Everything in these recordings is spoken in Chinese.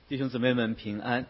弟兄姊妹们平安。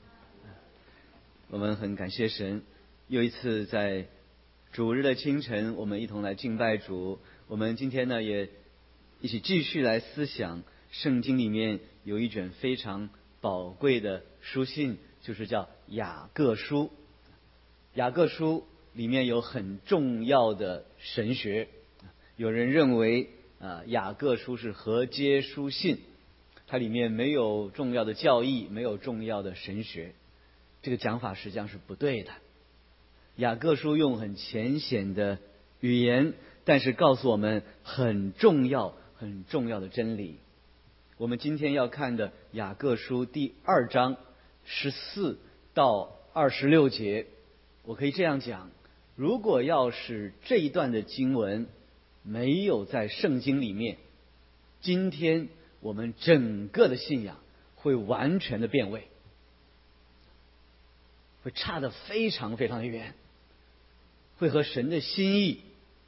我们很感谢神，又一次在主日的清晨，我们一同来敬拜主。我们今天呢，也一起继续来思想圣经里面有一卷非常宝贵的书信，就是叫雅各书。雅各书里面有很重要的神学，有人认为雅各书是合接书信，它里面没有重要的教义，没有重要的神学。这个讲法实际上是不对的。雅各书用很浅显的语言，但是告诉我们很重要的真理。我们今天要看的雅各书第2章14到26节，我可以这样讲：如果要是这一段的经文没有在圣经里面，今天我们整个的信仰会完全的变味，会差得非常的远，会和神的心意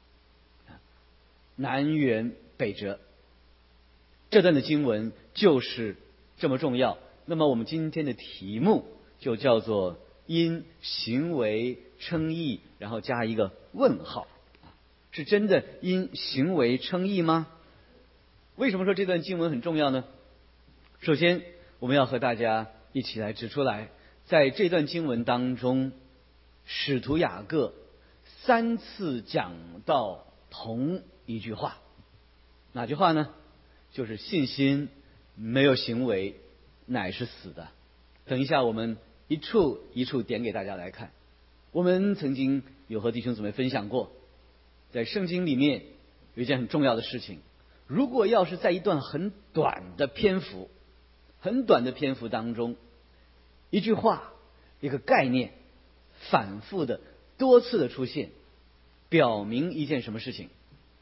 南辕北辙。这段的经文就是这么重要。那么我们今天的题目就叫做因行为称义，然后加一个问号。是真的因行为称义吗？为什么说这段经文很重要呢？首先我们要和大家一起来指出来，在这段经文当中，使徒雅各3次讲到同一句话。哪句话呢？就是信心没有行为乃是死的。等一下我们一处一处点给大家来看。我们曾经有和弟兄姊妹分享过，在圣经里面有一件很重要的事情，如果要是在一段很短的篇幅当中，一句话一个概念反复的多次的出现，表明一件什么事情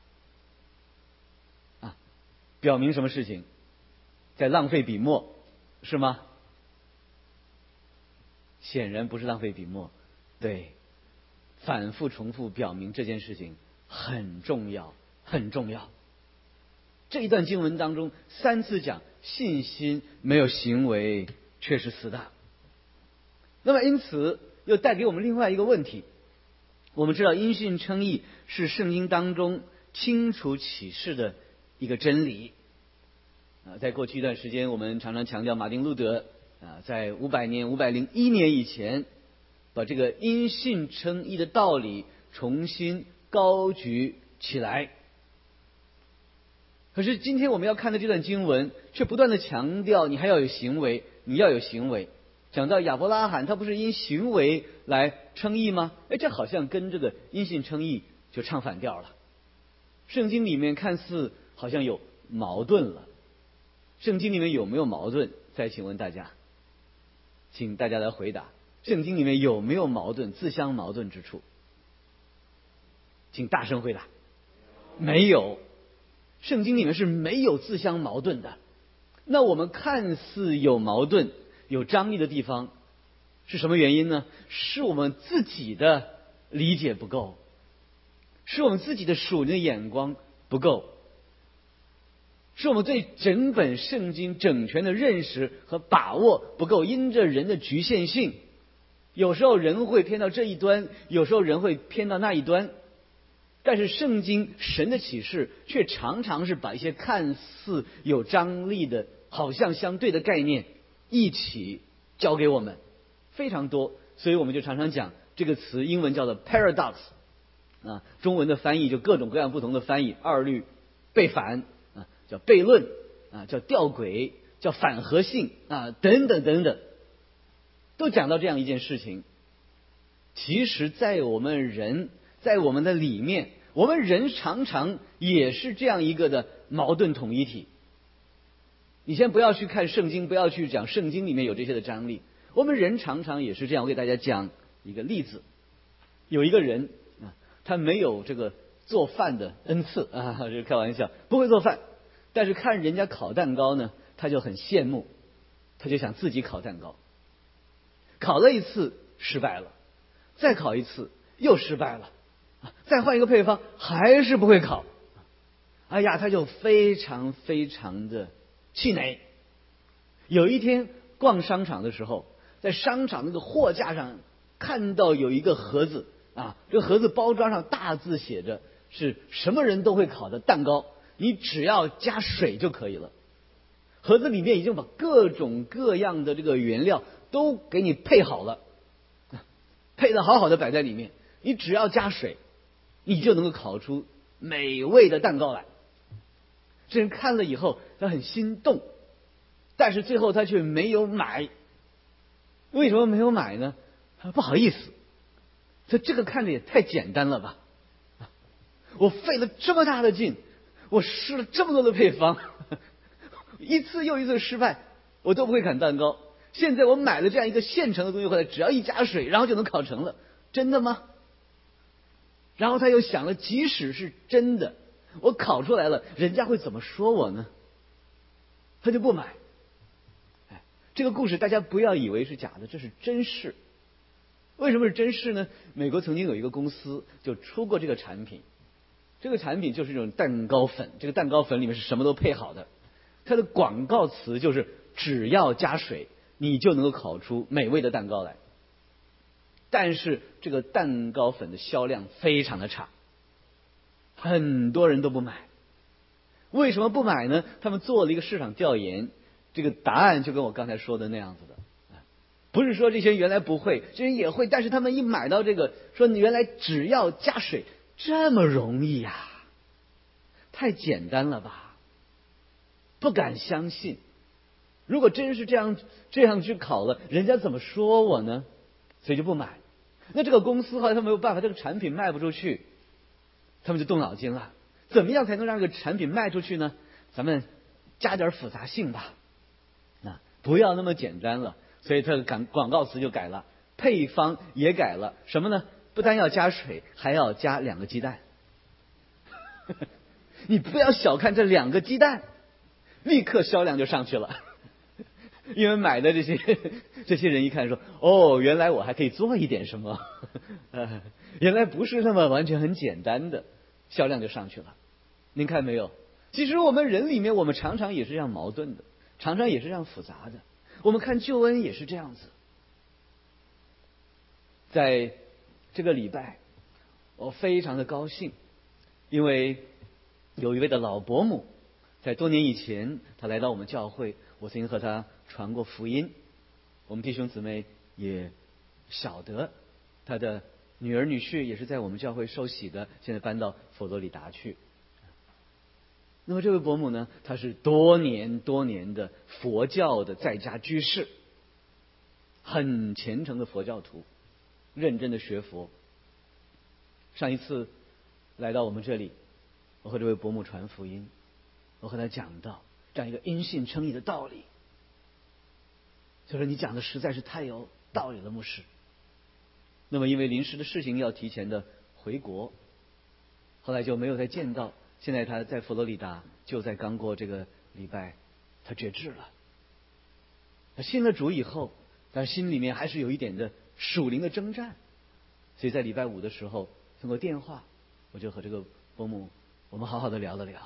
表明什么事情？在浪费笔墨，是吗？显然不是浪费笔墨。对，反复重复表明这件事情很重要。这一段经文当中3次讲信心没有行为却是死的。那么因此又带给我们另外一个问题。我们知道因信称义是圣经当中清楚启示的一个真理。在过去一段时间，我们常常强调马丁路德在501年以前，把这个因信称义的道理重新高举起来。可是今天我们要看的这段经文却不断的强调你还要有行为，你要有行为。讲到亚伯拉罕，他不是因行为来称义吗？这好像跟这个因信称义就唱反调了。圣经里面看似好像有矛盾了。圣经里面有没有矛盾？再请问大家，请大家来回答，圣经里面有没有矛盾，自相矛盾之处？请大声回答。没有，圣经里面是没有自相矛盾的。那我们看似有矛盾有张力的地方是什么原因呢？是我们自己的理解不够，是我们自己的属灵的眼光不够，是我们对整本圣经整全的认识和把握不够。因着人的局限性，有时候人会偏到这一端，有时候人会偏到那一端。但是圣经神的启示却常常是把一些看似有张力的好像相对的概念一起教给我们，非常多。所以我们就常常讲这个词，英文叫做 paradox，中文的翻译就各种各样不同的翻译，二律背反叫悖论叫吊诡，叫反合性等等，都讲到这样一件事情。其实在我们人，在我们的里面，我们人常常也是这样一个的矛盾统一体。你先不要去看圣经，不要去讲圣经里面有这些的张力，我们人常常也是这样。我给大家讲一个例子。有一个人他没有这个做饭的恩赐这开玩笑，不会做饭，但是看人家烤蛋糕呢，他就很羡慕，他就想自己烤蛋糕。烤了一次失败了，再烤一次又失败了，再换一个配方还是不会烤。他就非常的气馁。有一天逛商场的时候，在商场那个货架上看到有一个盒子啊，这个盒子包装上大字写着是什么人都会烤的蛋糕，你只要加水就可以了。盒子里面已经把各种各样的这个原料都给你配好了，配得好好的摆在里面，你只要加水，你就能够烤出美味的蛋糕来。这人看了以后，他很心动，但是最后他却没有买。为什么没有买呢？不好意思，这个看着也太简单了吧！我费了这么大的劲，我试了这么多的配方，一次又一次失败，我都不会烤蛋糕。现在我买了这样一个现成的东西回来，只要一加水，然后就能烤成了，真的吗？然后他又想了，即使是真的，我烤出来了，人家会怎么说我呢？他就不买。这个故事大家不要以为是假的，这是真事。为什么是真事呢？美国曾经有一个公司就出过这个产品，这个产品就是这种蛋糕粉，这个蛋糕粉里面是什么都配好的，它的广告词就是只要加水，你就能够烤出美味的蛋糕来。但是这个蛋糕粉的销量非常的差，很多人都不买。为什么不买呢？他们做了一个市场调研，这个答案就跟我刚才说的那样子的，不是说这些人原来不会，这些人也会，但是他们一买到这个，说你原来只要加水这么容易呀，太简单了吧，不敢相信。如果真是这样去烤了，人家怎么说我呢？所以就不买。那这个公司后来他没有办法，这个产品卖不出去，他们就动脑筋了，怎么样才能让这个产品卖出去呢？咱们加点复杂性吧，不要那么简单了。所以他的广告词就改了，配方也改了，什么呢？不单要加水，还要加2个鸡蛋。你不要小看这2个鸡蛋，立刻销量就上去了。因为买的这些人一看说，哦，原来我还可以做一点什么，原来不是那么完全很简单的，销量就上去了。您看没有？其实我们人里面，我们常常也是这样矛盾的，常常也是这样复杂的。我们看救恩也是这样子。在这个礼拜，我非常的高兴，因为有一位的老伯母，在多年以前，他来到我们教会，我曾经和他传过福音。我们弟兄姊妹也晓得，他的女儿女婿也是在我们教会受洗的，现在搬到佛罗里达去。那么这位伯母呢，她是多年的佛教的在家居士，很虔诚的佛教徒，认真的学佛。上一次来到我们这里，我和这位伯母传福音，我和他讲到这样一个因信称义的道理，就说你讲的实在是太有道理了，牧师。那么因为临时的事情要提前的回国，后来就没有再见到。现在他在佛罗里达，就在刚过这个礼拜，他决志了。他信了主以后，但是心里面还是有一点的属灵的征战，所以在礼拜5的时候，通过电话，我就和这个伯母我们好好的聊了聊。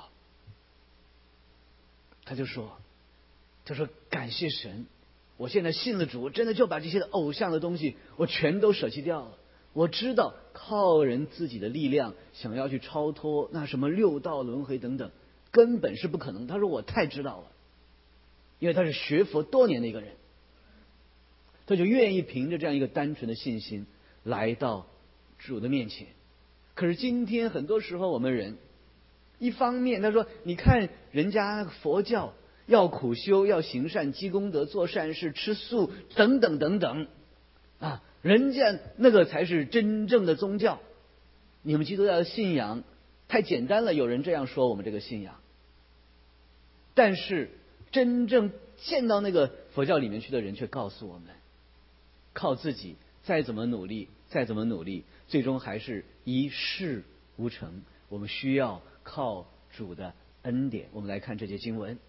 他说感谢神，我现在信了主，真的就把这些偶像的东西我全都舍弃掉了。我知道靠人自己的力量想要去超脱那什么6道轮回等等，根本是不可能。他说我太知道了，因为他是学佛多年的一个人，他就愿意凭着这样一个单纯的信心来到主的面前。可是今天很多时候我们人，一方面他说你看人家佛教要苦修，要行善积功德，做善事，吃素等等等等啊，人家那个才是真正的宗教。你们基督教的信仰太简单了，有人这样说我们这个信仰。但是真正陷到那个佛教里面去的人却告诉我们，靠自己再怎么努力，最终还是一事无成。我们需要靠主的恩典。我们来看这节经文，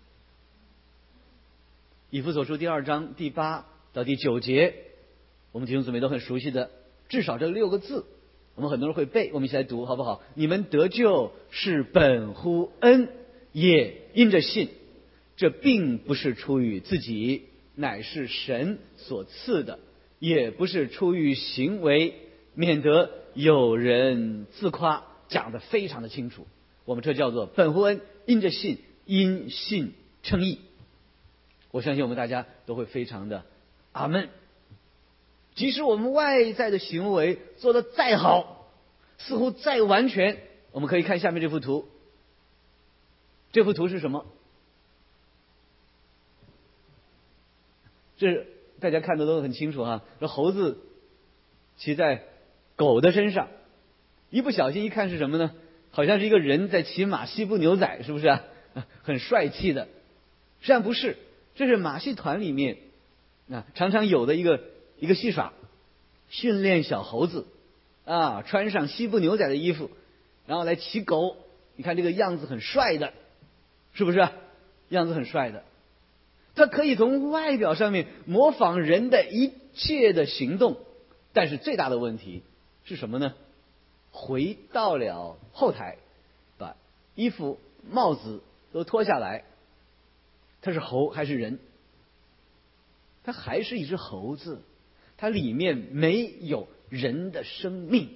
以弗所书第2章第8到第9节，我们弟兄姊妹都很熟悉的，至少这6个字我们很多人会背，我们一起来读好不好？你们得救是本乎恩，也因着信，这并不是出于自己， 乃是神所赐的，也不是出于行为，免得有人自夸。讲得非常的清楚，我们这叫做本乎恩，因着信，因信称义。我相信我们大家都会非常的阿们。即使我们外在的行为做得再好，似乎再完全，我们可以看下面这幅图。这幅图是什么？这大家看的都很清楚哈，这猴子骑在狗的身上，一不小心一看是什么呢？好像是一个人在骑马，西部牛仔，是不是啊？很帅气的。实际上不是，这是马戏团里面常常有的一个戏耍，训练小猴子穿上西部牛仔的衣服，然后来骑狗。你看这个样子很帅的，是不是？样子很帅的。他可以从外表上面模仿人的一切的行动，但是最大的问题是什么呢？回到了后台，把衣服帽子都脱下来，他是猴还是人？他还是一只猴子，它里面没有人的生命。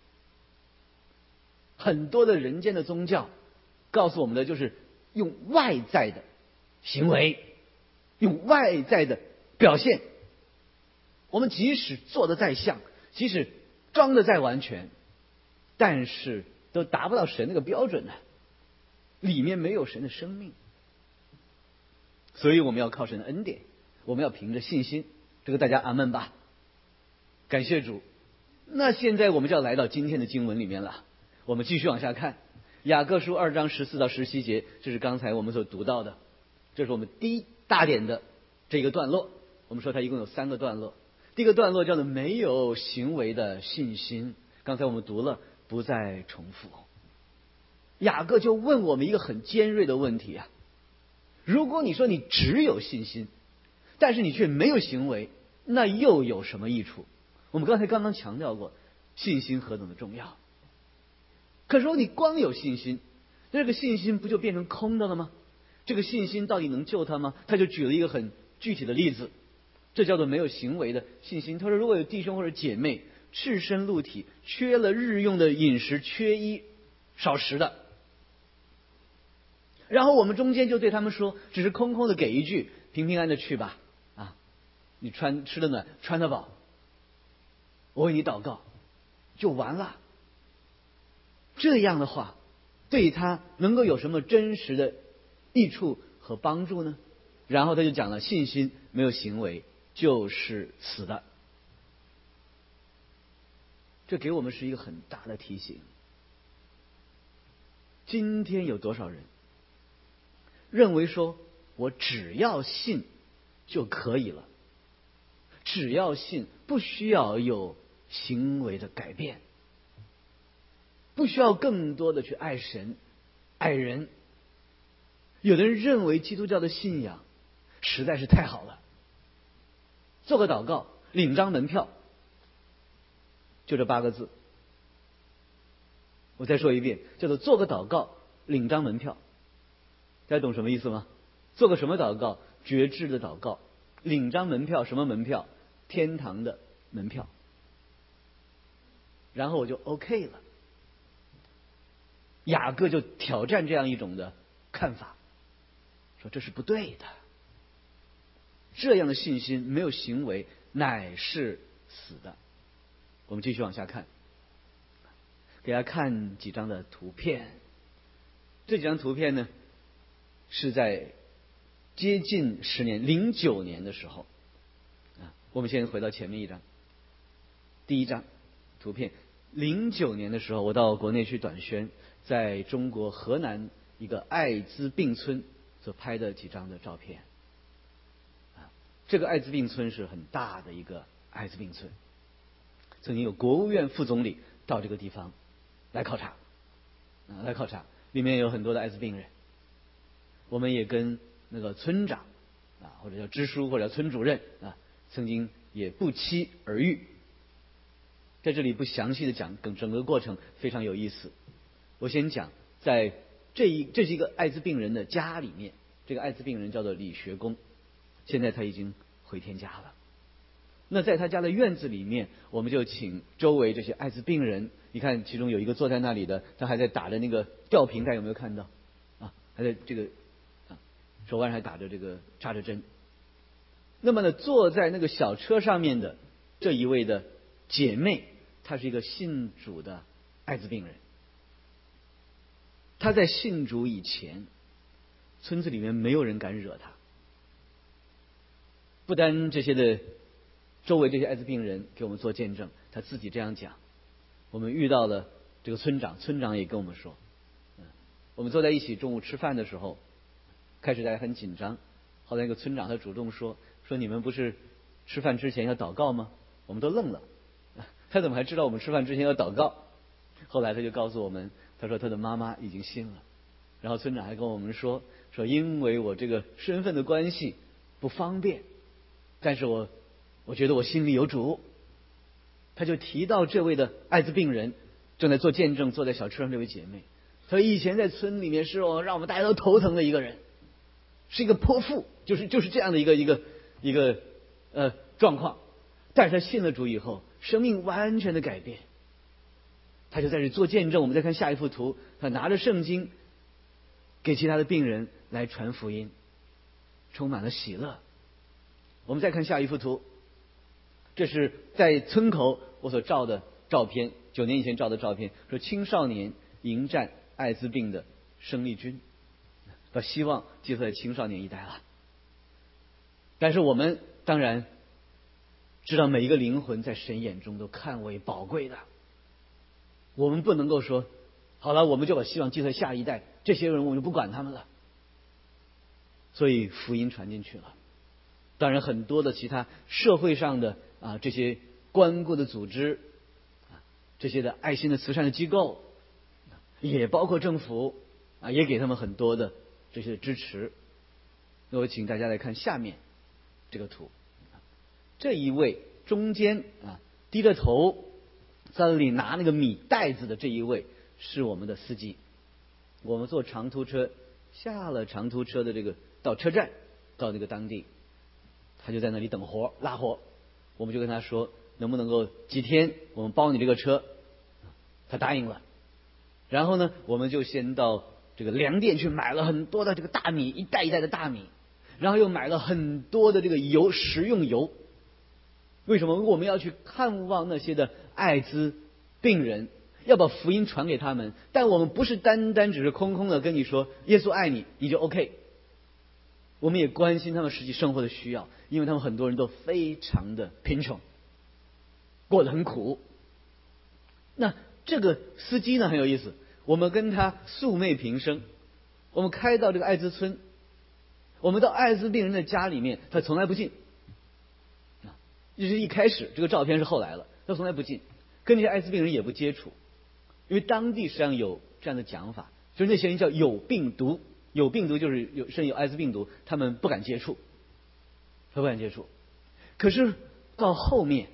很多的人间的宗教告诉我们的就是用外在的行为，用外在的表现，我们即使做得再像，即使装得再完全，但是都达不到神那个标准呢，里面没有神的生命。所以我们要靠神的恩典，我们要凭着信心。这个大家阿们吧，感谢主。那现在我们就要来到今天的经文里面了，我们继续往下看雅各书2章14到17节，这是刚才我们所读到的，这是我们第一大点的这个段落。我们说它一共有3个段落，第一个段落叫做没有行为的信心，刚才我们读了，不再重复。雅各就问我们一个很尖锐的问题如果你说你只有信心，但是你却没有行为，那又有什么益处？我们刚刚强调过信心何等的重要。可是如果你光有信心，这个信心不就变成空的了吗？这个信心到底能救他吗？他就举了一个很具体的例子，这叫做没有行为的信心。他说如果有弟兄或者姐妹赤身露体，缺了日用的饮食，缺衣少食的，然后我们中间就对他们说，只是空空的给一句平平安的去吧你吃得暖，穿得饱，我为你祷告，就完了。这样的话对他能够有什么真实的益处和帮助呢？然后他就讲了，信心没有行为就是死的。这给我们是一个很大的提醒。今天有多少人认为说我只要信就可以了，只要信，不需要有行为的改变，不需要更多的去爱神爱人。有的人认为基督教的信仰实在是太好了，做个祷告，领张门票，就这8个字。我再说一遍，叫做做个祷告，领张门票。大家懂什么意思吗？做个什么祷告？决志的祷告，领张门票。什么门票？天堂的门票。然后我就 OK 了。雅各就挑战这样一种的看法，说这是不对的，这样的信心没有行为乃是死的。我们继续往下看，给大家看几张的图片。这几张图片呢是在接近10年09年的时候我们先回到前面一张，第一张图片。09年的时候，我到国内去短宣，在中国河南一个艾滋病村所拍的几张的照片这个艾滋病村是很大的一个艾滋病村，曾经有国务院副总理到这个地方来考察里面有很多的艾滋病人。我们也跟那个村长或者叫支书或者叫村主任曾经也不期而遇。在这里不详细的讲，整个过程非常有意思。我先讲，在这是一个艾滋病人的家里面，这个艾滋病人叫做李学工，现在他已经回天家了。那在他家的院子里面，我们就请周围这些艾滋病人，你看其中有一个坐在那里的，他还在打着那个吊瓶，大家有没有看到啊？还在这个手腕上还打着这个插着针。那么呢，坐在那个小车上面的这一位的姐妹，她是一个信主的艾滋病人。她在信主以前，村子里面没有人敢惹她。不单这些的周围这些艾滋病人给我们做见证，她自己这样讲。我们遇到了这个村长，村长也跟我们说，我们坐在一起中午吃饭的时候，开始大家很紧张，后来那个村长他主动说你们不是吃饭之前要祷告吗？我们都愣了，他怎么还知道我们吃饭之前要祷告？后来他就告诉我们，他说他的妈妈已经信了。然后村长还跟我们说因为我这个身份的关系不方便，但是我觉得我心里有主。他就提到这位的艾滋病人正在做见证，坐在小车上这位姐妹，他说以前在村里面是让我们大家都头疼的一个人，是一个泼妇，就是这样的一个状况。但是他信了主以后，生命完全的改变。他就在这做见证。我们再看下一幅图，他拿着圣经给其他的病人来传福音，充满了喜乐。我们再看下一幅图，这是在村口我所照的照片，9年以前照的照片，说青少年迎战艾滋病的生力军，把希望寄托在青少年一代了。但是我们当然知道，每一个灵魂在神眼中都看为宝贵的。我们不能够说好了，我们就把希望寄托在下一代，这些人我们就不管他们了。所以福音传进去了。当然很多的其他社会上的这些关顾的组织，这些的爱心的慈善的机构，也包括政府也给他们很多的这些支持。那我请大家来看下面这个图，这一位中间低着头在那里拿那个米袋子的这一位是我们的司机。我们坐长途车，下了长途车的这个到车站，到那个当地，他就在那里等活拉活。我们就跟他说能不能够几天我们包你这个车，他答应了。然后呢，我们就先到这个粮店去买了很多的这个大米，一袋一袋的大米，然后又买了很多的这个油，食用油。为什么？我们要去看望那些的艾滋病人，要把福音传给他们。但我们不是单单只是空空的跟你说耶稣爱你，你就 OK。我们也关心他们实际生活的需要，因为他们很多人都非常的贫穷，过得很苦。那这个司机呢很有意思，我们跟他素昧平生，我们开到这个艾滋村，我们到艾滋病人的家里面，他从来不进。就是一开始，这个照片是后来了，他从来不进，跟那些艾滋病人也不接触，因为当地实际上有这样的讲法，就是那些人叫有病毒，有病毒就是甚至有艾滋病毒，他们不敢接触，不敢接触。可是到后面，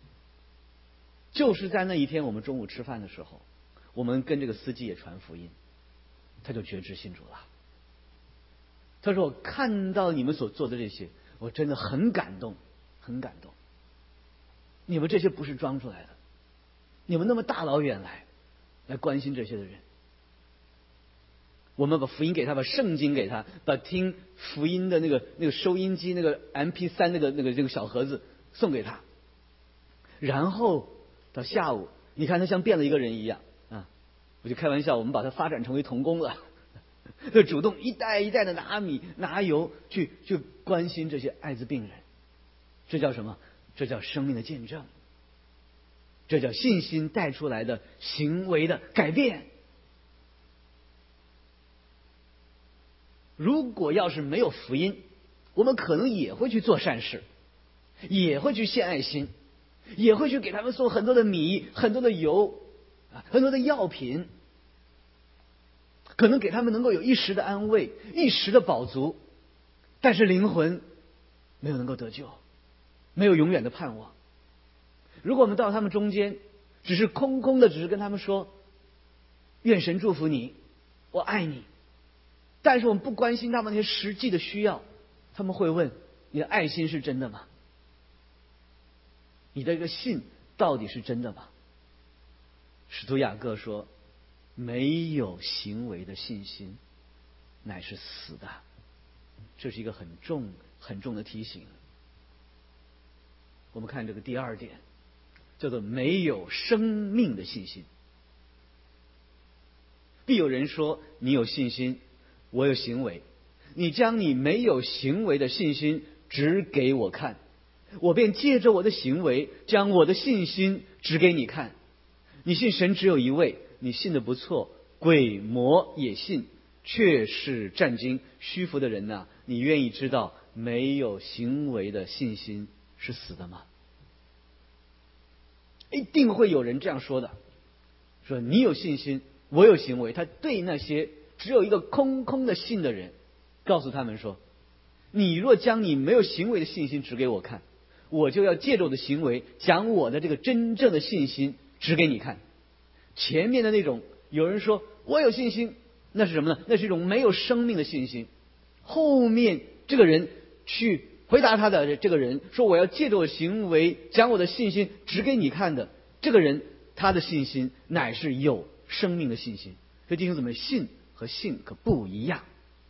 就是在那一天我们中午吃饭的时候，我们跟这个司机也传福音，他就决志信主了。他说我看到你们所做的这些，我真的很感动，很感动。你们这些不是装出来的，你们那么大老远来关心这些的人。我们把福音给他，把圣经给他，把听福音的那个收音机，那个 MP3 那个小盒子送给他。然后到下午，你看他像变了一个人一样我就开玩笑，我们把他发展成为童工了，就主动一袋一袋的拿米拿油去关心这些艾滋病人。这叫什么？这叫生命的见证，这叫信心带出来的行为的改变。如果要是没有福音，我们可能也会去做善事，也会去献爱心，也会去给他们送很多的米、很多的油很多的药品，可能给他们能够有一时的安慰、一时的饱足，但是灵魂没有能够得救，没有永远的盼望。如果我们到他们中间，只是空空的，只是跟他们说愿神祝福你，我爱你，但是我们不关心他们那些实际的需要，他们会问你的爱心是真的吗？ 你的这个信到底是真的吗？使徒雅各说，没有行为的信心乃是死的。这是一个很重的提醒。我们看这个第二点，叫做没有生命的信心。必有人说，你有信心，我有行为，你将你没有行为的信心指给我看，我便借着我的行为将我的信心指给你看。你信神只有一位，你信的不错，鬼魔也信，却是战惊虚浮的人呐，你愿意知道没有行为的信心是死的吗？一定会有人这样说的，说你有信心，我有行为。他对那些只有一个空空的信的人告诉他们说，你若将你没有行为的信心指给我看，我就要借着我的行为将我的这个真正的信心指给你看。前面的那种有人说我有信心，那是什么呢？那是一种没有生命的信心。后面这个人去回答他的这个人说，我要借着我行为将我的信心指给你看的这个人，他的信心乃是有生命的信心。所以弟兄姊妹，信和信可不一样。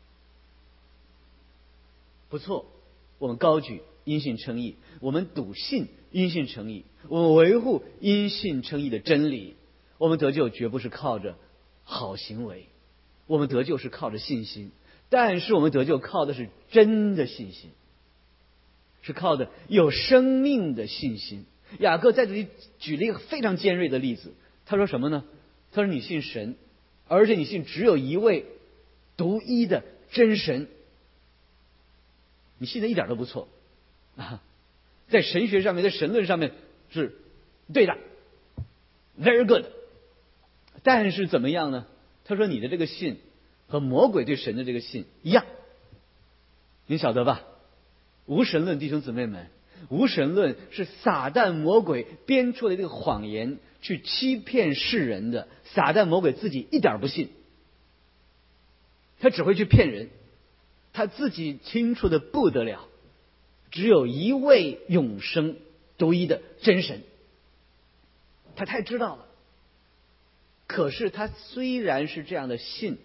不错，我们高举因信称义，我们笃信因信称义，我们维护因信称义的真理。我们得救绝不是靠着好行为，我们得救是靠着信心。但是我们得救靠的是真的信心，是靠的有生命的信心。雅各在这里举了一个非常尖锐的例子，他说什么呢？他说你信神，而且你信只有一位独一的真神，你信的一点都不错啊，在神学上面，在神论上面是对的 ，very good。但是怎么样呢？他说你的这个信和魔鬼对神的这个信一样，你晓得吧？无神论弟兄姊妹们，无神论是撒旦魔鬼编出的这个谎言，去欺骗世人的。撒旦魔鬼自己一点不信，他只会去骗人，他自己清楚的不得了，只有一位永生独一的真神，他太知道了。可是他虽然是这样的信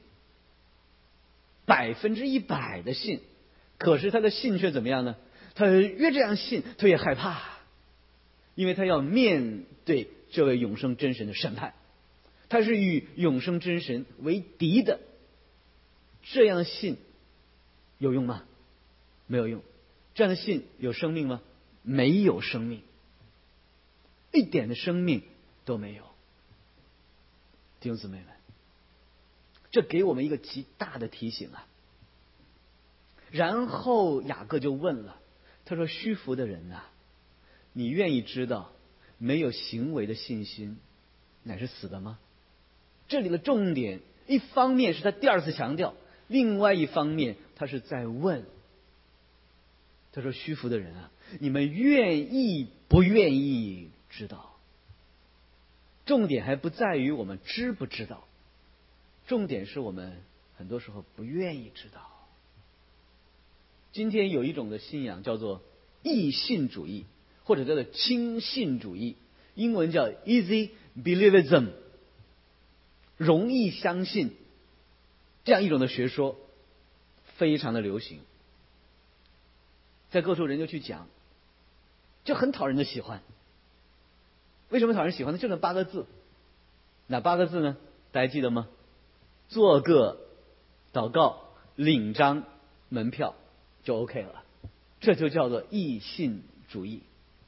，100%的信，可是他的信却怎么样呢？他越这样信，他越害怕，因为他要面对这位永生真神的审判，他是与永生真神为敌的。这样的信有用吗？没有用。这样的信有生命吗？没有生命，一点的生命都没有。弟兄姊妹们，这给我们一个极大的提醒啊。然后雅各就问了，他说虚浮的人啊，你愿意知道没有行为的信心乃是死的吗？这里的重点一方面是他第二次强调，另外一方面他是在问，他说虚浮的人啊，你们愿意不愿意知道？重点还不在于我们知不知道，重点是我们很多时候不愿意知道。今天有一种的信仰叫做易信主义，或者叫做轻信主义，英文叫 easy believism， 容易相信，这样一种的学说非常的流行，在各处人就去讲，就很讨人的喜欢。为什么讨人喜欢呢？就那8个字。哪8个字呢？大家记得吗？做个祷告，领张门票就 OK 了，这就叫做易信主义。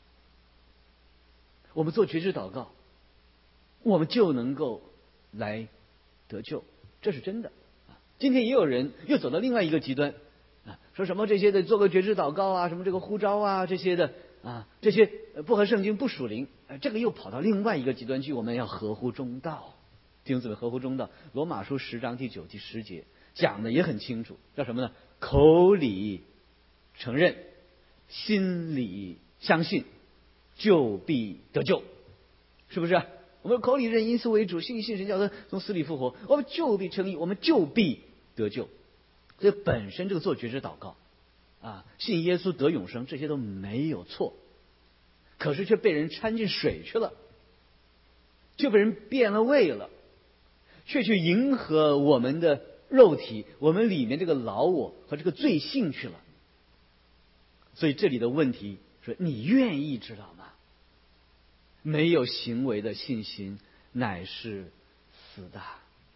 我们做觉知祷告，我们就能够来得救，这是真的。今天也有人又走到另外一个极端啊，说什么这些的做个觉知祷告啊，什么这个呼召啊，这些的啊，这些不合圣经不属灵，这个又跑到另外一个极端去。我们要合乎中道，弟兄姊妹，合乎中道。罗马书10章第9、第10节讲的也很清楚，叫什么呢？口里承认，心里相信，就必得救，是不是？我们口里认耶稣为主，信神叫他从死里复活，我们就必称义，我们就必得救。所以本身这个做觉知祷告啊，信耶稣得永生，这些都没有错。 可是却被人掺进水去了，就被人变了味了，却去迎合我们的肉体，我们里面这个老我和这个罪性去了。所以这里的问题说，你愿意知道吗？没有行为的信心乃是死的。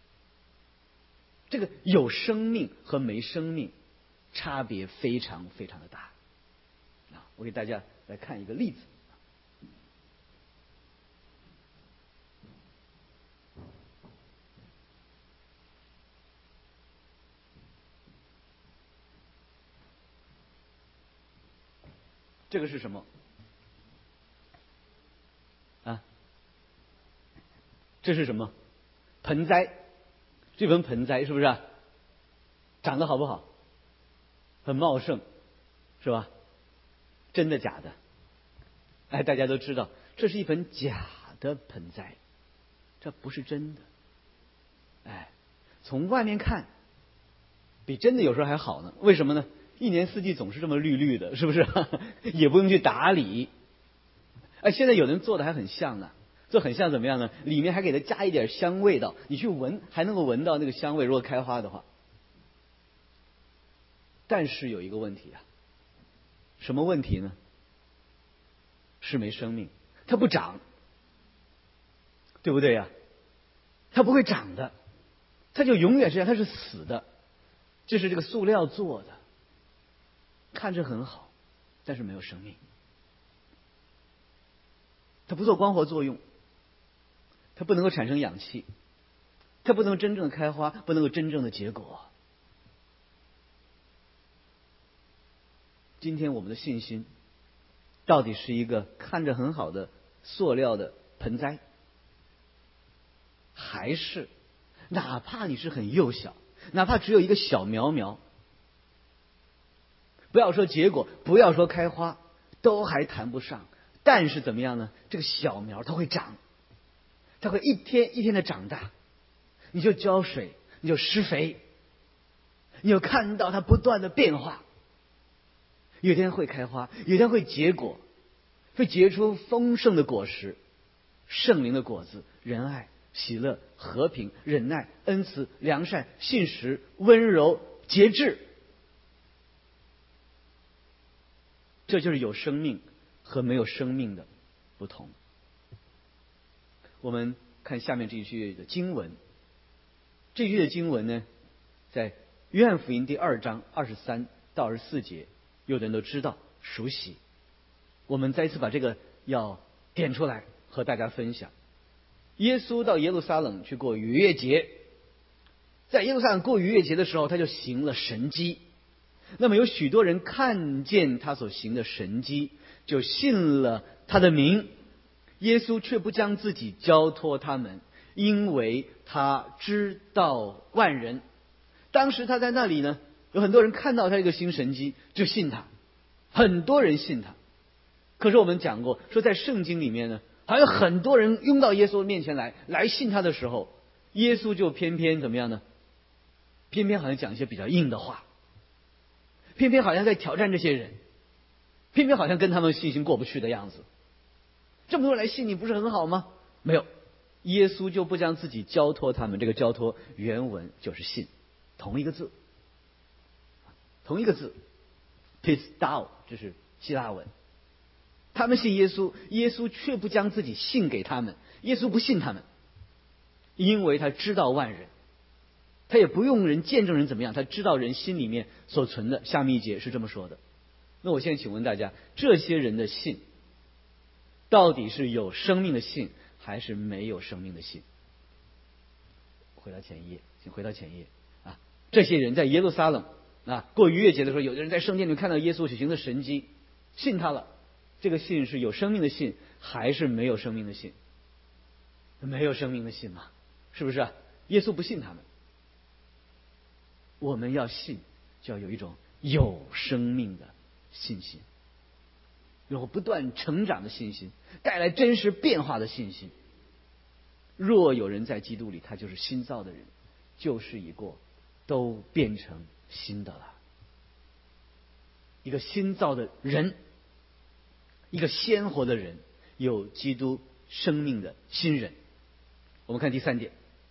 这个有生命和没生命差别非常非常的大。我给大家来看一个例子。这个是什么啊？这是什么？盆栽。这盆盆栽是不是啊？长得好不好？很茂盛，是吧？真的假的？哎，大家都知道，这是一盆假的盆栽，这不是真的。哎，从外面看，比真的有时候还好呢。为什么呢？一年四季总是这么绿绿的，是不是？也不用去打理。哎，现在有人做的还很像呢，做很像怎么样呢？里面还给它加一点香味道，你去闻还能够闻到那个香味，如果开花的话。但是有一个问题啊，什么问题呢？是没生命，它不长，对不对呀？它不会长的，它就永远是这样，它是死的。这是这个塑料做的，看着很好，但是没有生命。它不做光合作用，它不能够产生氧气，它不能够真正的开花，不能够真正的结果。今天我们的信心到底是一个看着很好的塑料的盆栽，还是哪怕你是很幼小，哪怕只有一个小苗苗，不要说结果，不要说开花，都还谈不上。但是怎么样呢？这个小苗它会长，它会一天一天的长大，你就浇水，你就施肥，你就看到它不断的变化。有一天会开花，有一天会结果，会结出丰盛的果实，圣灵的果子，仁爱、喜乐、和平、忍耐、恩慈、良善、信实、温柔、节制。这就是有生命和没有生命的不同。我们看下面这一句的经文，这句的经文呢，在约翰福音第2章23到24节，有的人都知道熟悉。我们再一次把这个要点出来和大家分享。耶稣到耶路撒冷去过逾越节，在耶路撒冷过逾越节的时候，他就行了神迹。那么有许多人看见他所行的神迹，就信了他的名。耶稣却不将自己交托他们，因为他知道万人。当时他在那里呢，有很多人看到他这个行神迹就信他，很多人信他。可是我们讲过，说在圣经里面呢，好像很多人拥到耶稣面前来信他的时候，耶稣就偏偏怎么样呢？偏偏好像讲一些比较硬的话，偏偏好像在挑战这些人，偏偏好像跟他们信心过不去的样子。这么多人来信你，不是很好吗？没有，耶稣就不将自己交托他们。这个交托原文就是信，同一个字，同一个字 ，pistao， 这是希腊文。他们信耶稣，耶稣却不将自己信给他们，耶稣不信他们，因为他知道万人，他也不用人见证人怎么样，他知道人心里面所存的。下面一节是这么说的。那我现在请问大家，这些人的信到底是有生命的信，还是没有生命的信？回到前一页，请回到前一页啊！这些人在耶路撒冷过逾越节的时候，有的人在圣殿里看到耶稣所行的神迹，信他了。这个信是有生命的信，还是没有生命的信？没有生命的信嘛，是不是啊？耶稣不信他们。我们要信，就要有一种有生命的信心，有不断成长的信心，带来真实变化的信心。若有人在基督里，他就是新造的人，旧事已过，都变成新的了。一个新造的人， 一个鲜活的人，有基督生命的新人。我们看第3点。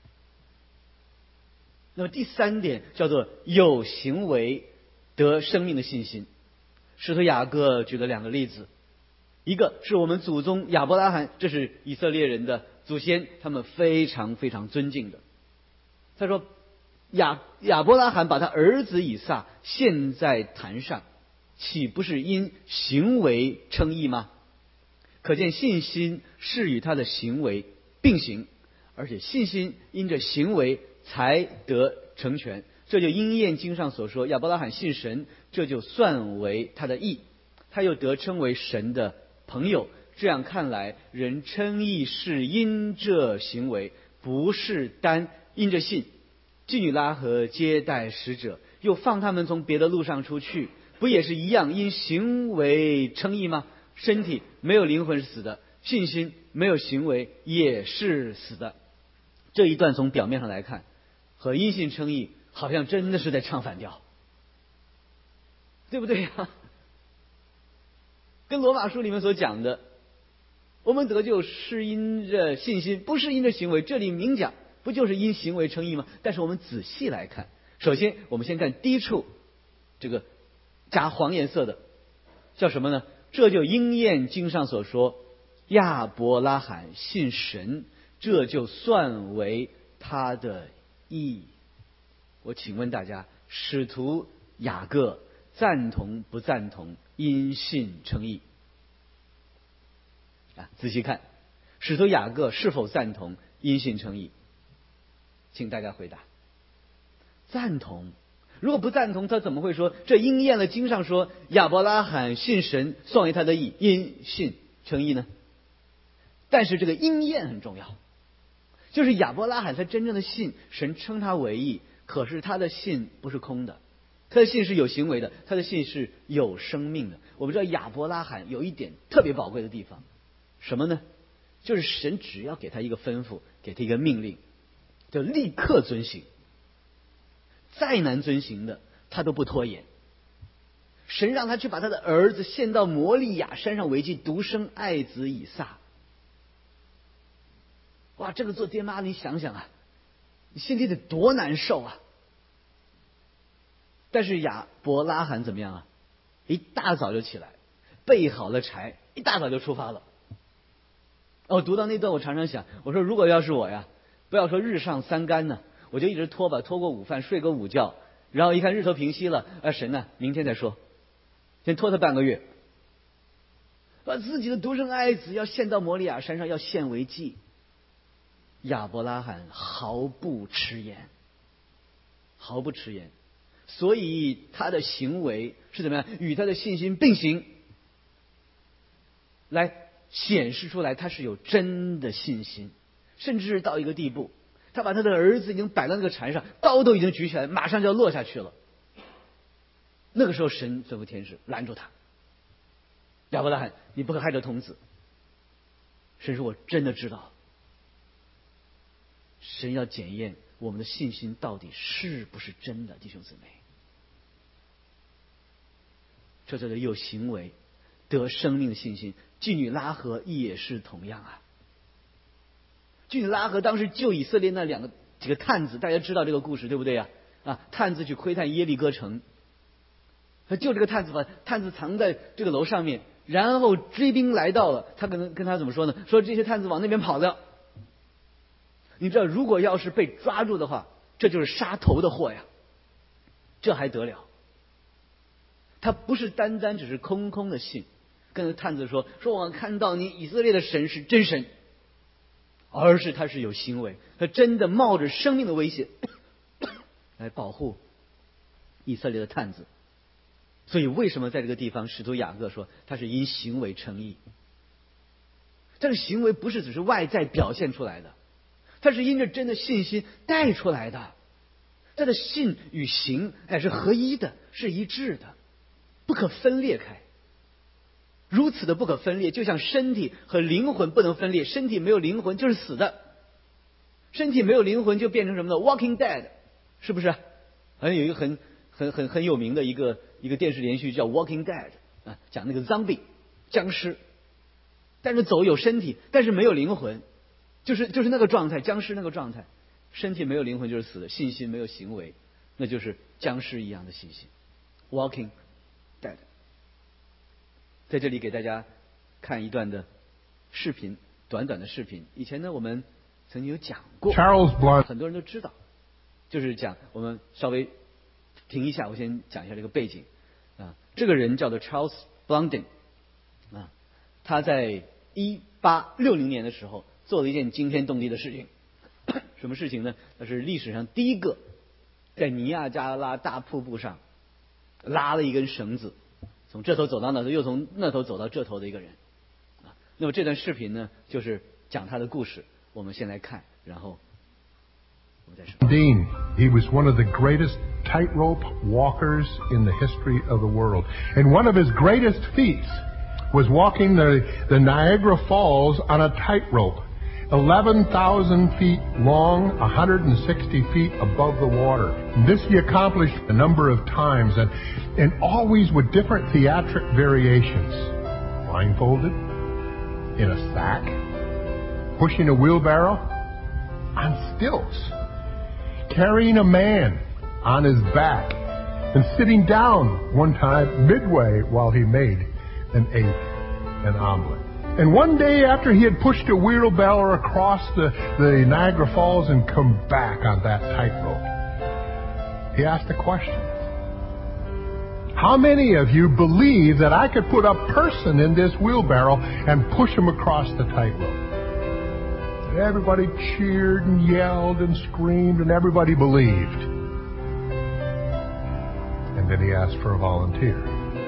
那么第3点叫做有行为得生命的信心。使徒雅各举了2个例子，一个是我们祖宗亚伯拉罕，这是以色列人的祖先，他们非常非常尊敬的。他说亚伯拉罕把他儿子以撒献在坛上，岂不是因行为称义吗？可见信心是与他的行为并行，而且信心因着行为才得成全。这就应验经上所说，亚伯拉罕信神，这就算为他的义，他又得称为神的朋友。这样看来，人称义是因这行为，不是单因着信。妓女拉合接待使者，又放他们从别的路上出去，不也是一样因行为称义吗？身体没有灵魂是死的，信心没有行为也是死的。这一段从表面上来看，和因信称义好像真的是在唱反调，对不对呀？跟罗马书里面所讲的，我们得救是因着信心，不是因着行为。这里明讲，不就是因行为称义吗？但是我们仔细来看，首先我们先看第一处，这个加黄颜色的叫什么呢？这就应验经上所说，亚伯拉罕信神，这就算为他的义。我请问大家，使徒雅各赞同不赞同因信称义？仔细看，使徒雅各是否赞同因信称义？请大家回答。赞同。如果不赞同，他怎么会说这应验了经上说亚伯拉罕信神，算为他的义，因信称义呢？但是这个应验很重要，就是亚伯拉罕才真正的信，神称他为义，可是他的信不是空的，他的信是有行为的，他的信是有生命的。我们知道亚伯拉罕有一点特别宝贵的地方，什么呢？就是神只要给他一个吩咐，给他一个命令，就立刻遵行，再难遵行的他都不拖延。神让他去把他的儿子献到摩利亚山上为祭，独生爱子以撒。哇，这个做爹妈你想想啊，你心里得多难受啊！但是亚伯拉罕怎么样啊？一大早就起来，备好了柴，一大早就出发了。读到那段我常常想，我说如果要是我呀，不要说日上三竿呢，我就一直拖吧，拖过午饭，睡个午觉，然后一看日头平息了，神呢，明天再说，先拖他半个月，把自己的独生爱子要献到摩利亚山上，要献为祭。亚伯拉罕毫不迟延，毫不迟延，所以他的行为是怎么样？与他的信心并行，来显示出来他是有真的信心，甚至到一个地步，他把他的儿子已经摆到那个柴上，刀都已经举起来，马上就要落下去了。那个时候神吩咐天使拦住他，亚伯拉罕，你不可害这童子。神说，我真的知道。神要检验我们的信心到底是不是真的，弟兄姊妹。这叫做有行为得生命的信心。妓女拉合也是同样啊。妓女拉合当时救以色列那几个探子，大家知道这个故事对不对呀？探子去窥探耶利哥城，他救这个探子，把探子藏在这个楼上面，然后追兵来到了，他可能跟他怎么说呢？说这些探子往那边跑了。你知道，如果要是被抓住的话，这就是杀头的祸呀，这还得了？他不是单单只是空空的信，跟探子说我看到你以色列的神是真神，而是他是有行为，他真的冒着生命的危险来保护以色列的探子。所以为什么在这个地方使徒雅各说他是因行为称义？这个行为不是只是外在表现出来的，他是因着真的信心带出来的，他的信与行乃是合一的，是一致的，不可分裂开。如此的不可分裂，就像身体和灵魂不能分裂，身体没有灵魂就是死的，身体没有灵魂就变成什么呢？ Walking Dead， 是不是？好像有一个很有名的一个电视连续剧叫 Walking Dead， 讲那个 zombie 僵尸但是走有身体，但是没有灵魂，就是那个状态，僵尸那个状态，身体没有灵魂就是死的，信心没有行为，那就是僵尸一样的信心 ，Walking Dead。在这里给大家看一段的视频，短短的视频。以前呢，我们曾经有讲过 Charles Blunt 很多人都知道，就是讲我们稍微停一下，我先讲一下这个背景啊。这个人叫做 Charles Blondin 啊，他在1860年的时候做了一件惊天动地的事情。什么事情呢？他是历史上第一个在尼亚加拉大瀑布上拉了一根绳子，从这头走到那头，又从那头走到这头的一个人啊。那么这段视频呢，就是讲他的故事。我们先来看，然后我们再说。 Dean, he was one of the greatest tightrope walkers in the history of the world. And one of his greatest feats was walking the Niagara Falls on a tightrope, 11,000 feet long, 160 feet above the water. And this he accomplished a number of times, and always with different theatric variations. Blindfolded, in a sack, pushing a wheelbarrow, on stilts, carrying a man on his back, and sitting down one time midway while he made and ate an omelet. And one day after he had pushed a wheelbarrow across the Niagara Falls and come back on that tightrope, he asked a question. How many of you believe that I could put a person in this wheelbarrow and push him across the tightrope? And everybody cheered and yelled and screamed, and everybody believed. And then he asked for a volunteer.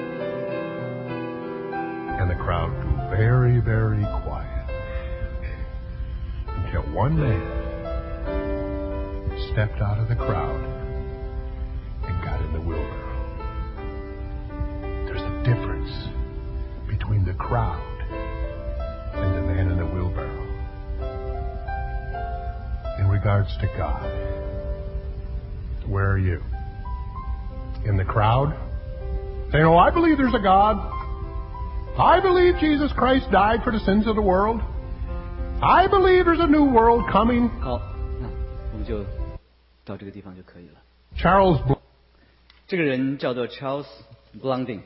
And the crowd grew very, very quiet until one man stepped out of the crowd and got in the wheelbarrow. There's a difference between the crowd and the man in the wheelbarrow. In regards to God, where are you? In the crowd? Saying, oh, I believe there's a God. I believe Jesus Christ died for the sins of the world. I believe there's a new world coming. 好，那我们就到这个地方就可以了。 Charles Blunt 这个人叫做 Charles Blondin。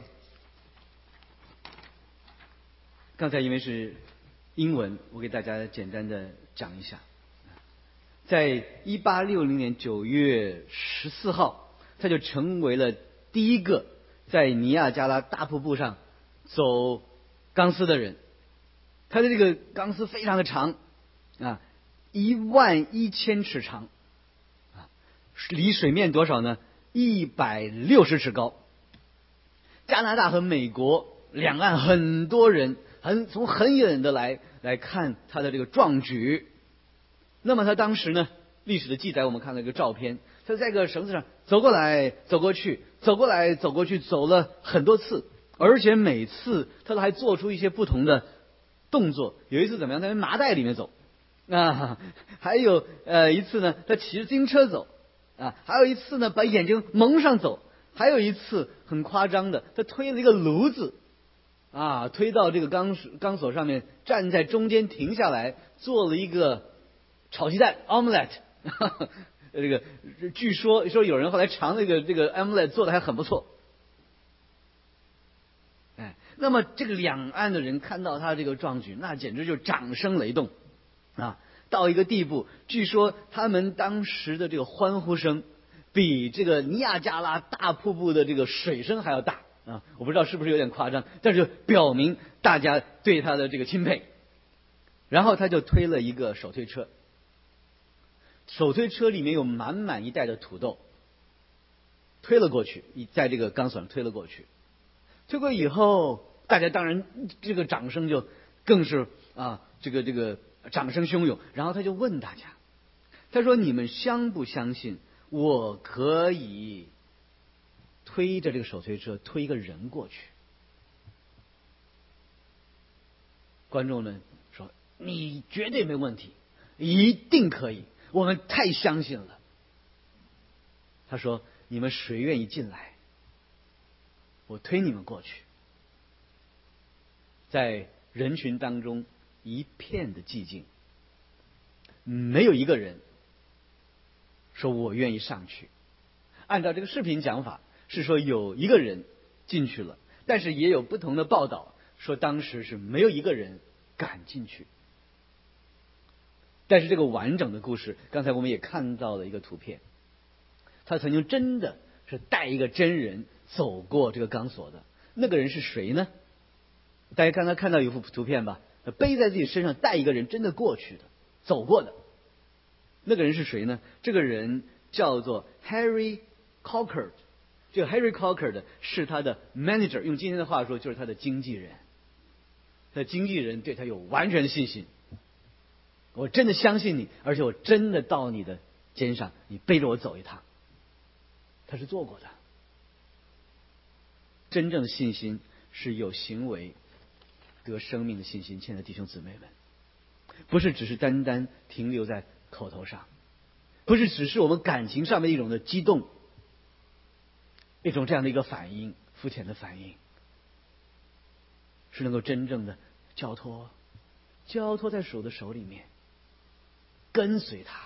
刚才因为是英文，我给大家简单的讲一下。在1860年9月14号，他就成为了第一个在尼亚加拉大瀑布上走钢丝的人。他的这个钢丝非常的长啊，11000尺长啊，离水面多少呢？160尺高。加拿大和美国两岸很多人从很远的来看他的这个壮举。那么他当时呢，历史的记载我们看了一个照片，他在一个绳子上走过来走过去，走过来走过去，走了很多次，而且每次他都还做出一些不同的动作。有一次怎么样？他在麻袋里面走啊，还有一次呢，他骑着自行车走啊，还有一次呢，把眼睛蒙上走，还有一次很夸张的，他推了一个炉子啊，推到这个钢索上面，站在中间停下来，做了一个炒鸡蛋 omelette， 这个据说有人后来尝这个 omelette 做的还很不错。哎，那么这个两岸的人看到他这个壮举，那简直就掌声雷动啊！到一个地步，据说他们当时的这个欢呼声比这个尼亚加拉大瀑布的这个水声还要大啊！我不知道是不是有点夸张，但是表明大家对他的这个钦佩。然后他就推了一个手推车。手推车里面有满满一袋的土豆，推了过去，在这个钢索上推了过去。推过以后，大家当然这个掌声就更是这个掌声汹涌。然后他就问大家，他说：“你们相不相信我可以推着这个手推车推一个人过去？”观众们说：“你绝对没问题，一定可以。”我们太相信了。他说：“你们谁愿意进来？我推你们过去。”在人群当中一片的寂静，没有一个人说我愿意上去。按照这个视频讲法，是说有一个人进去了，但是也有不同的报道说当时是没有一个人敢进去。但是这个完整的故事，刚才我们也看到了一个图片，他曾经真的是带一个真人走过这个钢索的。那个人是谁呢？大家刚才看到有幅图片吧，背在自己身上带一个人真的过去的，走过的。那个人是谁呢？这个人叫做 Harry Cocker。 这个 Harry Cocker 的是他的 manager， 用今天的话说就是他的经纪人。他的经纪人对他有完全的信心，我真的相信你，而且我真的到你的肩上，你背着我走一趟。他是做过的。真正的信心是有行为得生命的信心，亲爱的弟兄姊妹们，不是只是单单停留在口头上，不是只是我们感情上面一种的激动，一种这样的一个反应，肤浅的反应，是能够真正的交托在主的手里面，跟随他。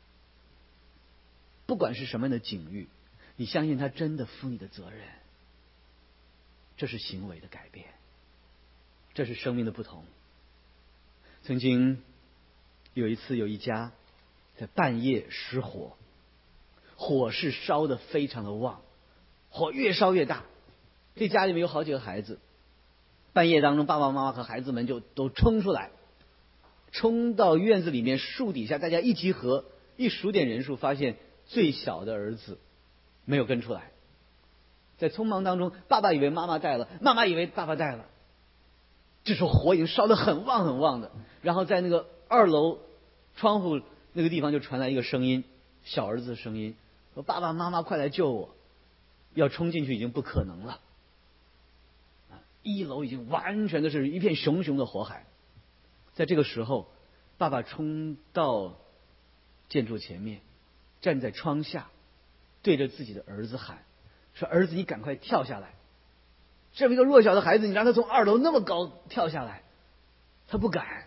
不管是什么样的境遇，你相信他真的负你的责任，这是行为的改变，这是生命的不同。曾经有一次，有一家在半夜失火，火势烧得非常的旺，火越烧越大。这家里面有好几个孩子，半夜当中，爸爸妈妈和孩子们就都冲出来，冲到院子里面树底下，大家一集合，一数点人数，发现最小的儿子没有跟出来。在匆忙当中，爸爸以为妈妈带了，妈妈以为爸爸带了。这时候火已经烧得很旺很旺的，然后在那个2楼窗户那个地方就传来一个声音，小儿子的声音，说：“爸爸妈妈快来救我！”要冲进去已经不可能了。1楼已经完全的是一片熊熊的火海。在这个时候，爸爸冲到建筑前面，站在窗下，对着自己的儿子喊，说：“儿子，你赶快跳下来！这么一个弱小的孩子，你让他从2楼那么高跳下来，他不敢。”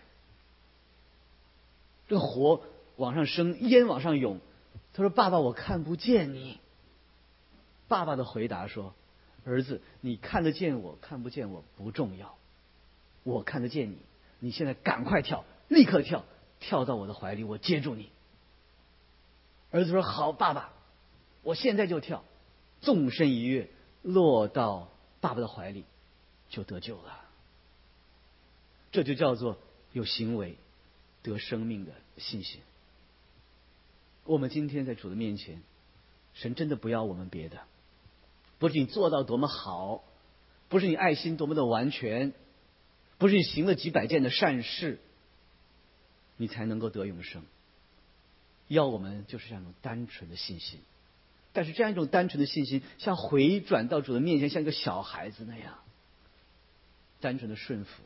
这个火往上升，烟往上涌。他说：“爸爸，我看不见你。”爸爸的回答说：“儿子，你看得见我看不见我不重要，我看得见你，你现在赶快跳，立刻跳，跳到我的怀里，我接住你。”儿子说：“好，爸爸，我现在就跳。”纵身一跃，落到爸爸的怀里，就得救了。这就叫做有行为得生命的信心。我们今天在主的面前，神真的不要我们别的，不是你做到多么好，不是你爱心多么的完全，不是你行了几百件的善事，你才能够得永生。要我们就是这样一种单纯的信心。但是这样一种单纯的信心，像回转到主的面前，像一个小孩子那样，单纯的顺服，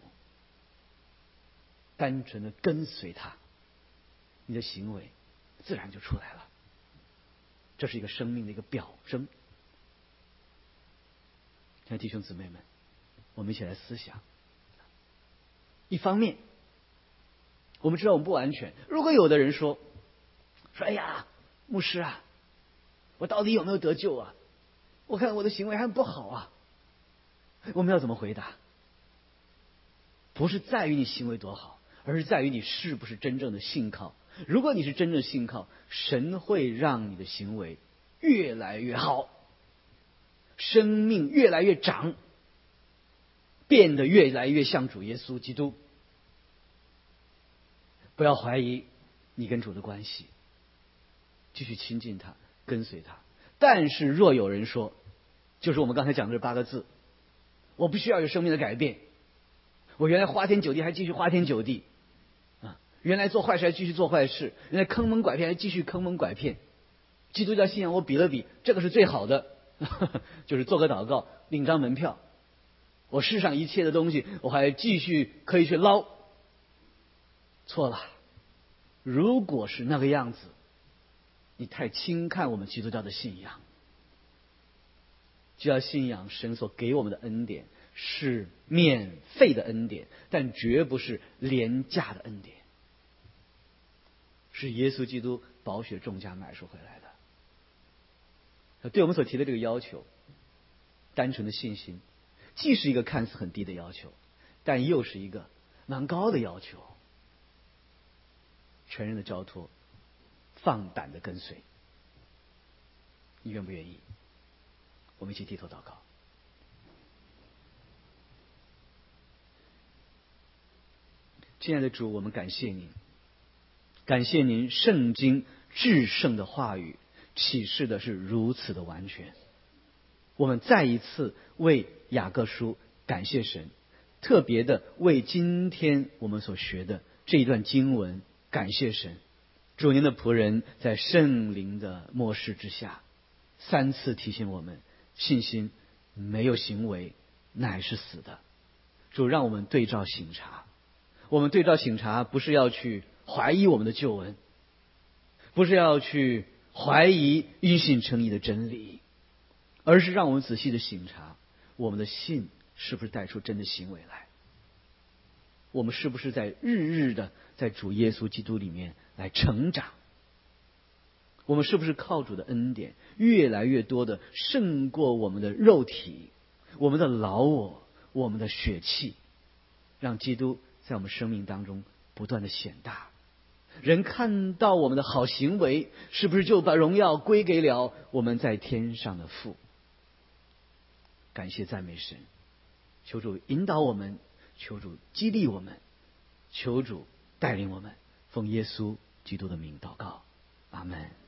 单纯的跟随他，你的行为自然就出来了。这是一个生命的一个表征。亲爱的弟兄姊妹们，我们一起来思想。一方面，我们知道我们不完全。如果有的人说：“哎呀，牧师啊，我到底有没有得救啊？我看我的行为还不好啊。”我们要怎么回答？不是在于你行为多好，而是在于你是不是真正的信靠。如果你是真正信靠，神会让你的行为越来越好，生命越来越长，变得越来越像主耶稣基督。不要怀疑你跟主的关系，继续亲近他，跟随他。但是若有人说，就是我们刚才讲的这8个字，我不需要有生命的改变，我原来花天酒地还继续花天酒地啊，原来做坏事还继续做坏事，原来坑蒙拐骗还继续坑蒙拐骗。基督教信仰我比了比，这个是最好的，就是做个祷告，领张门票。我世上一切的东西，我还继续可以去捞。错了，如果是那个样子，你太轻看我们基督教的信仰。就要信仰神所给我们的恩典， 是免费的恩典，但绝不是廉价的恩典，是耶稣基督宝血重价买赎回来的。对我们所提的这个要求，单纯的信心，既是一个看似很低的要求，但又是一个蛮高的要求。全人的交托，放胆的跟随，你愿不愿意？我们一起低头祷告。亲爱的主，我们感谢您，感谢您圣经至圣的话语启示的是如此的完全。我们再一次为雅各书感谢神，特别的为今天我们所学的这一段经文感谢神。主，您的仆人在圣灵的默示之下3次提醒我们，信心没有行为乃是死的。主，让我们对照省察，我们对照省察不是要去怀疑我们的救恩，不是要去怀疑因信称义的真理，而是让我们仔细的省察我们的信是不是带出真的行为来，我们是不是在日日的在主耶稣基督里面来成长，我们是不是靠主的恩典越来越多的胜过我们的肉体，我们的老我，我们的血气，让基督在我们生命当中不断的显大。人看到我们的好行为，是不是就把荣耀归给了我们在天上的父？感谢赞美神，求主引导我们，求主激励我们，求主带领我们，奉耶稣基督的名祷告，阿们。